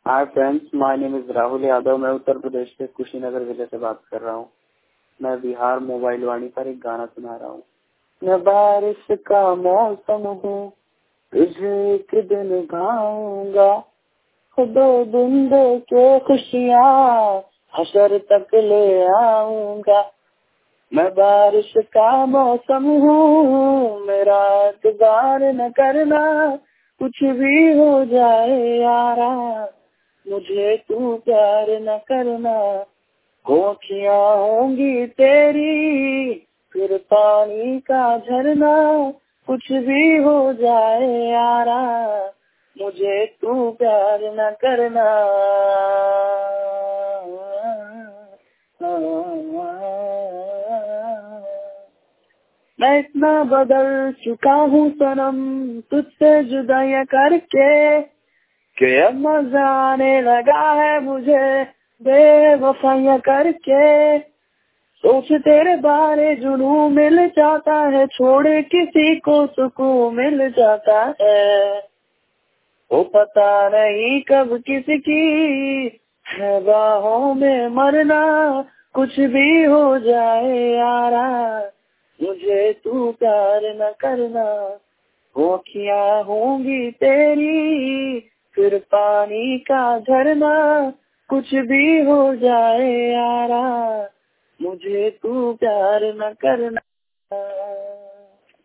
Hi friends, my name is Rahul Yadav. मैं उत्तर प्रदेश के कुशीनगर जिले से बात कर रहा हूँ। मैं बिहार मोबाइल वाणी पर एक गाना सुना रहा हूँ। मैं बारिश का मौसम हूँ, तुझे एक दिन गाऊंगा, दो दिन दे के खुशियाँ हशर तक ले आऊंगा। मैं बारिश का मौसम हूँ, मेरा इंतजार न करना, कुछ भी हो जाए यारा, मुझे तू प्यार न करना। होठियाँ होंगी तेरी, फिर पानी का झरना, कुछ भी हो जाए यारा, मुझे तू प्यार न करना। मैं इतना बदल चुका हूँ सनम तुझसे जुदाइयाँ करके, कि अब मजा आने लगा है मुझे बेवफाइयाँ करके। सोच तेरे बारे जुनून मिल जाता है, छोड़े किसी को सुकून मिल जाता है। वो पता नहीं कब किसकी है बाहों में मरना, कुछ भी हो जाए यारा, मुझे तू प्यार न करना। होठियाँ होंगी तेरी, फिर पानी का झरना, कुछ भी हो जाए यारा, मुझे तू प्यार न करना।